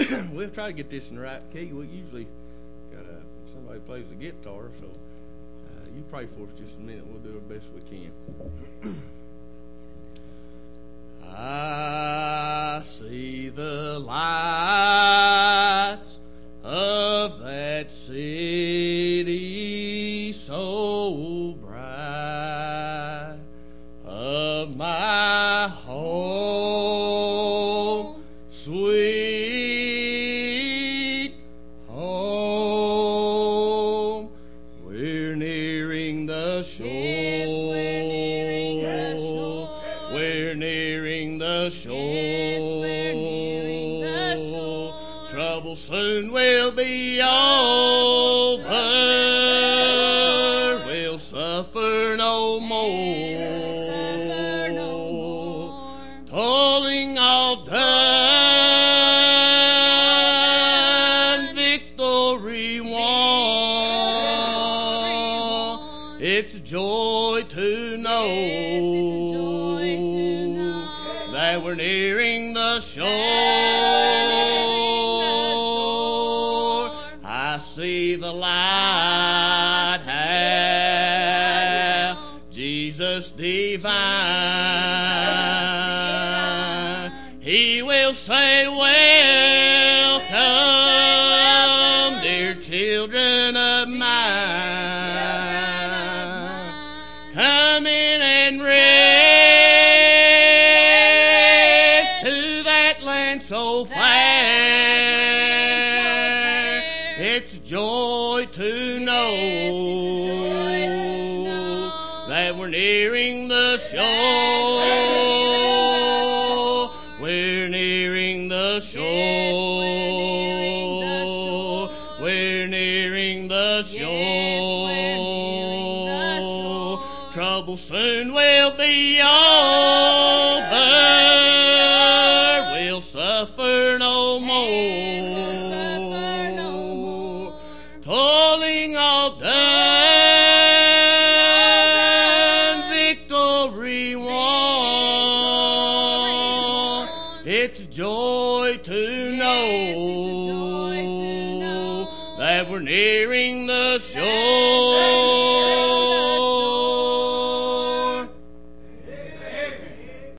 we'll try to get this in the right key. We usually got somebody plays the guitar, so you pray for us just a minute. We'll do our best we can. I see the lights of that city so bright, of my home, sweet home. We're nearing the shore. Yes, we're nearing the shore. We're nearing the shore. Yes, we're nearing the shore. Trouble soon will be over. We'll suffer no more. Suffer no more. Tolling all done, victory won. It's joy to know that we're nearing the shore. I see the lighthouse, Jesus divine. He will say, welcome, dear children of mine. Come in and rest to that land so fair. It's joy to know that we're nearing the shore. We're nearing the shore. We're nearing the shore. Trouble soon will be over. We'll suffer no more. Tolling all done, victory won. It's joy to know that we're nearing the shore.